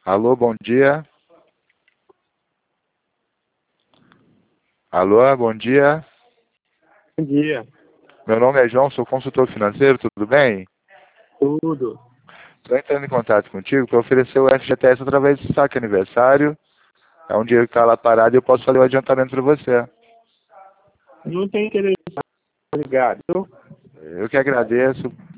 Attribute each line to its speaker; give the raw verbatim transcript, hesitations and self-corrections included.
Speaker 1: Alô, bom dia. Alô, bom dia.
Speaker 2: Bom dia.
Speaker 1: Meu nome é João, sou consultor financeiro, tudo bem?
Speaker 2: Tudo.
Speaker 1: Estou entrando em contato contigo para oferecer o F G T S através do saque aniversário. É um dinheiro que está lá parado e eu posso fazer o adiantamento para você.
Speaker 2: Não tem interesse. Obrigado.
Speaker 1: Eu que agradeço.